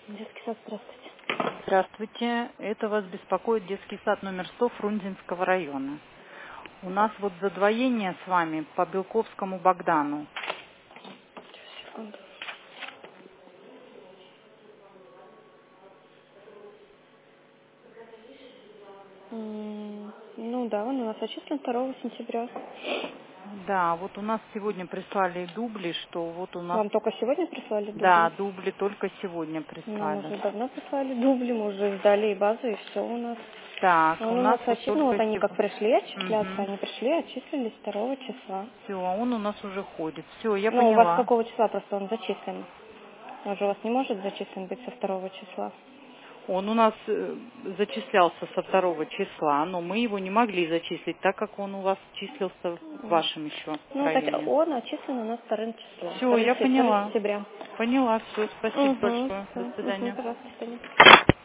Детский сад, здравствуйте. Здравствуйте. Это вас беспокоит детский сад номер 100 Фрунзенского района. У нас вот задвоение с вами по Белковскому Богдану. Секунду. Ну да, он у нас зачислен 2 сентября. Да, вот у нас сегодня прислали дубли, что вот у нас... Вам только сегодня прислали Да, дубли? дубли только сегодня Нам прислали. уже давно прислали дубли, мы уже сдали и базу, и все у нас. Так, у Он у нас нас вот отчислен, ну только вот они как сегодня. пришли отчисляться, они пришли, отчислились 2 числа. Все, он у нас уже ходит. Все, я Ну, у вас с поняла. какого числа просто он зачислен? Он же у вас не может зачислен быть со 2 числа. Он у нас зачислялся со 2 числа, но мы его не могли зачислить, так как он у вас числился в вашем еще Ну, районе. он отчислен у нас 2 числом, Все, 2 я поняла. сентября. Поняла, все, спасибо большое. До Все, свидания. пожалуйста, до свидания.